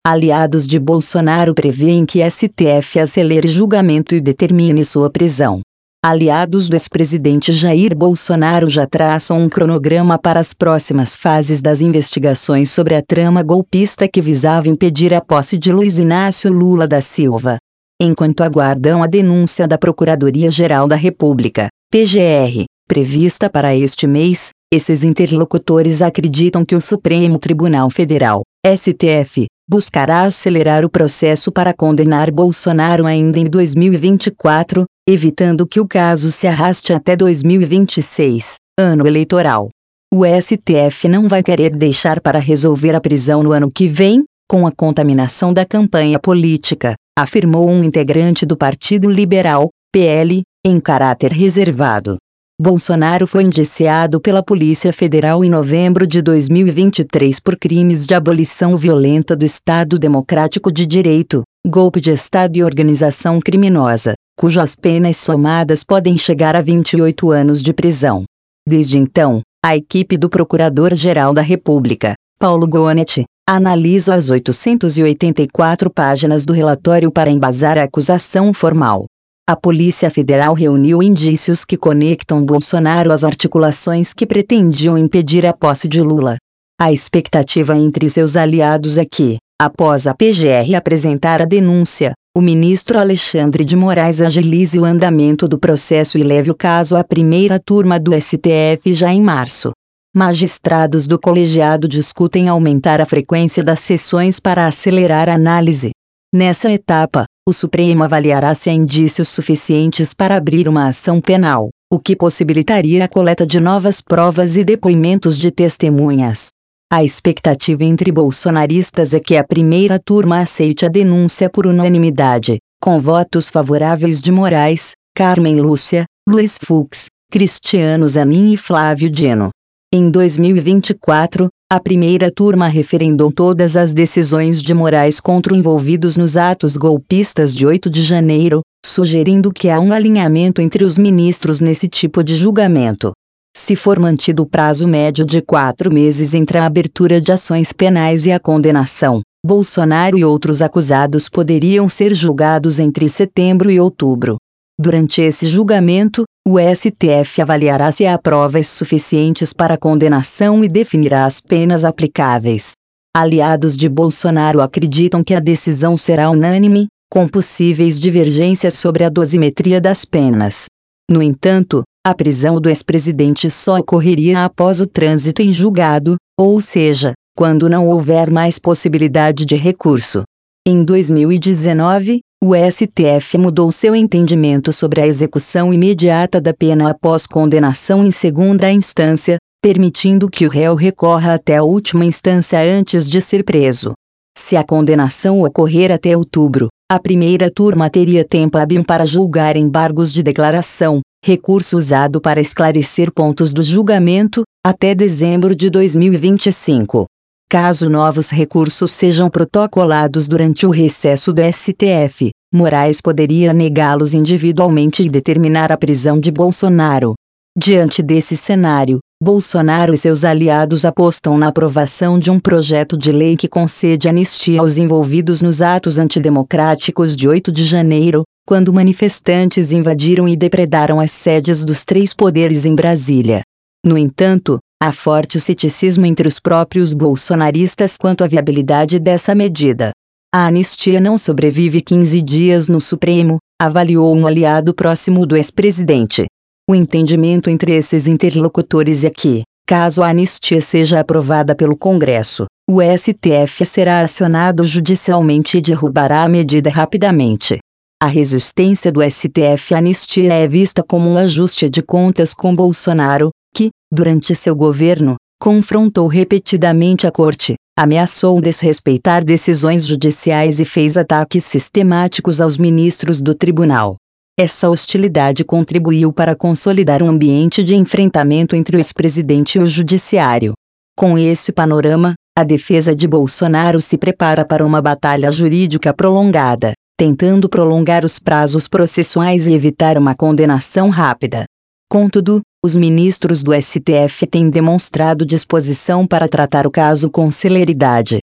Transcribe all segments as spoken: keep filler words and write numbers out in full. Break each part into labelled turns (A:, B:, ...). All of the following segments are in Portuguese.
A: Aliados de Bolsonaro prevêem que S T F acelere julgamento e determine sua prisão. Aliados do ex-presidente Jair Bolsonaro já traçam um cronograma para as próximas fases das investigações sobre a trama golpista que visava impedir a posse de Luiz Inácio Lula da Silva. Enquanto aguardam a denúncia da Procuradoria-Geral da República, P G R, prevista para este mês, esses interlocutores acreditam que o Supremo Tribunal Federal, S T F, buscará acelerar o processo para condenar Bolsonaro ainda em dois mil e vinte e quatro, evitando que o caso se arraste até dois mil e vinte e seis, ano eleitoral. O S T F não vai querer deixar para resolver a prisão no ano que vem, com a contaminação da campanha política, afirmou um integrante do Partido Liberal, P L, em caráter reservado. Bolsonaro foi indiciado pela Polícia Federal em novembro de dois mil e vinte e três por crimes de abolição violenta do Estado Democrático de Direito, golpe de Estado e organização criminosa, cujas penas somadas podem chegar a vinte e oito anos de prisão. Desde então, a equipe do Procurador-Geral da República, Paulo Gonet, analisa as oitocentas e oitenta e quatro páginas do relatório para embasar a acusação formal. A Polícia Federal reuniu indícios que conectam Bolsonaro às articulações que pretendiam impedir a posse de Lula. A expectativa entre seus aliados é que, após a P G R apresentar a denúncia, o ministro Alexandre de Moraes agilize o andamento do processo e leve o caso à primeira turma do S T F já em março. Magistrados do colegiado discutem aumentar a frequência das sessões para acelerar a análise. Nessa etapa, o Supremo avaliará se há indícios suficientes para abrir uma ação penal, o que possibilitaria a coleta de novas provas e depoimentos de testemunhas. A expectativa entre bolsonaristas é que a primeira turma aceite a denúncia por unanimidade, com votos favoráveis de Moraes, Carmen Lúcia, Luiz Fux, Cristiano Zanin e Flávio Dino. Em dois mil e vinte e quatro, a primeira turma referendou todas as decisões de Moraes contra envolvidos nos atos golpistas de oito de janeiro, sugerindo que há um alinhamento entre os ministros nesse tipo de julgamento. Se for mantido o prazo médio de quatro meses entre a abertura de ações penais e a condenação, Bolsonaro e outros acusados poderiam ser julgados entre setembro e outubro. Durante esse julgamento, o S T F avaliará se há provas suficientes para a condenação e definirá as penas aplicáveis. Aliados de Bolsonaro acreditam que a decisão será unânime, com possíveis divergências sobre a dosimetria das penas. No entanto, a prisão do ex-presidente só ocorreria após o trânsito em julgado, ou seja, quando não houver mais possibilidade de recurso. Em dois mil e dezenove, o S T F mudou seu entendimento sobre a execução imediata da pena após condenação em segunda instância, permitindo que o réu recorra até a última instância antes de ser preso. Se a condenação ocorrer até outubro, a primeira turma teria tempo hábil para julgar embargos de declaração, recurso usado para esclarecer pontos do julgamento, até dezembro de dois mil e vinte e cinco. Caso novos recursos sejam protocolados durante o recesso do S T F, Moraes poderia negá-los individualmente e determinar a prisão de Bolsonaro. Diante desse cenário, Bolsonaro e seus aliados apostam na aprovação de um projeto de lei que concede anistia aos envolvidos nos atos antidemocráticos de oito de janeiro, quando manifestantes invadiram e depredaram as sedes dos três poderes em Brasília. No entanto, há forte ceticismo entre os próprios bolsonaristas quanto à viabilidade dessa medida. A anistia não sobrevive quinze dias no Supremo, avaliou um aliado próximo do ex-presidente. O entendimento entre esses interlocutores é que, caso a anistia seja aprovada pelo Congresso, o S T F será acionado judicialmente e derrubará a medida rapidamente. A resistência do S T F à anistia é vista como um ajuste de contas com Bolsonaro, que, durante seu governo, confrontou repetidamente a corte, ameaçou desrespeitar decisões judiciais e fez ataques sistemáticos aos ministros do tribunal. Essa hostilidade contribuiu para consolidar um ambiente de enfrentamento entre o ex-presidente e o judiciário. Com esse panorama, a defesa de Bolsonaro se prepara para uma batalha jurídica prolongada, tentando prolongar os prazos processuais e evitar uma condenação rápida. Contudo, os ministros do S T F têm demonstrado disposição para tratar o caso com celeridade,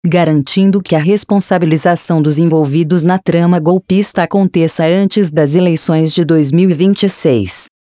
A: garantindo que a responsabilização dos envolvidos na trama golpista aconteça antes das eleições de dois mil e vinte e seis.